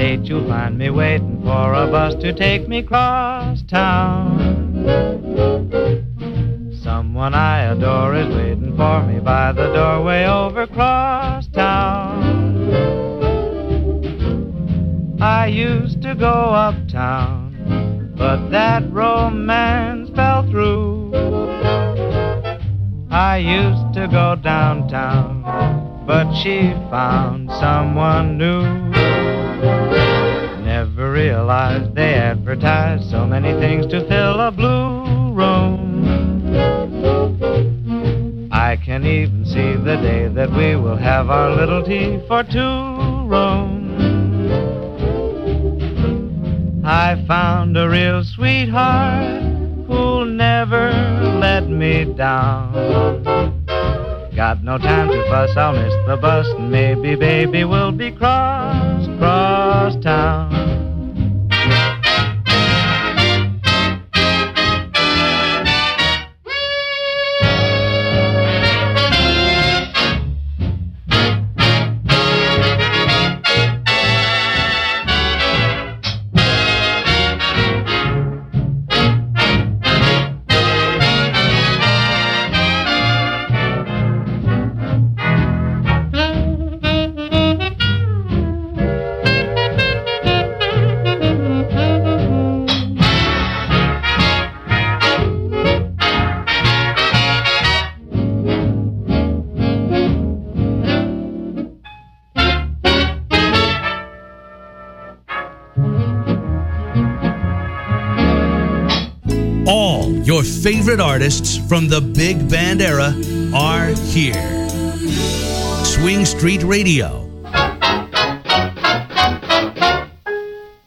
gate you'll find me waiting for a bus to take me cross town. Someone I adore is waiting for me by the doorway over cross town. I used to go uptown, but that romance fell through. I used to go downtown, but she found someone new. Never realized they advertised so many things to fill a blue room. I can even see the day that we will have our little tea for two rooms. I found a real sweetheart who'll never let me down. Got no time to fuss, I'll miss the bus, and maybe baby will be cross town. Your favorite artists from the big band era are here. Swing Street Radio,